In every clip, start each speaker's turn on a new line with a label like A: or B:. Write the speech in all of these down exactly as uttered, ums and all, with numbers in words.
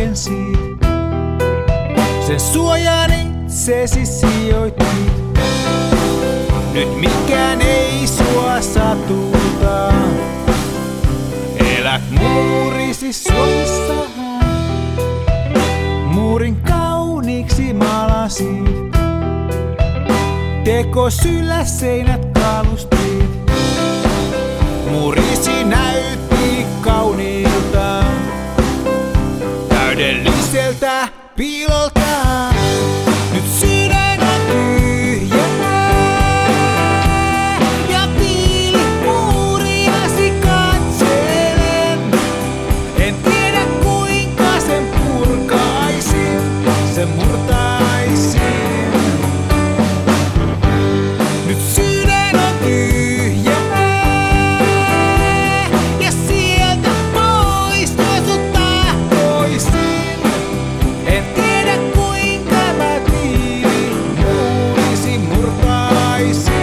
A: rakensit. Sen suojan itsesi sijoitit. Nyt mikään ei sua satuta. Elät muurisi suojissa. Muurin kauniiksi malasit. Tekosyllä seinät kalustit. Muurisi näytti kauniilta. Täydelliseltä piilolta. Nyt sydän on tyhjänä. Ja tiilimuuriasi katselen. En tiedä kuinka sen purkaisin. Sen murtaisin. Nyt sydän on tyhjänä. Ja sieltä poistua sut tahtoisin. En tiedä kuinka mä tiilimuurisi murtaisin.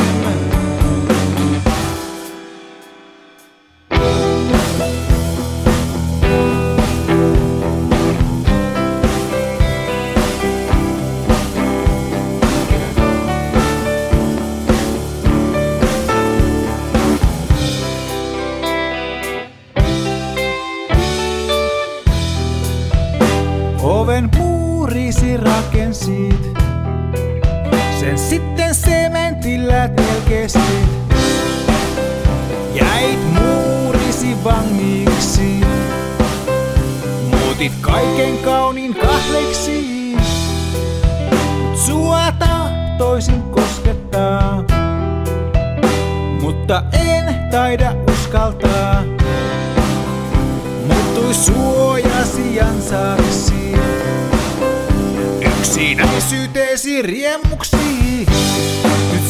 A: Oven muurisi rakensit. Sen sitten sementillä telkesit. Jäit muurisi vangiksi. Muutit kaiken kauniin kahleiksi. Mut sua tahtoisin koskettaa. Mutta en taida uskaltaa. Muuttui suojasi ansaksi. Yksinäisyytesi riemuksi. Nyt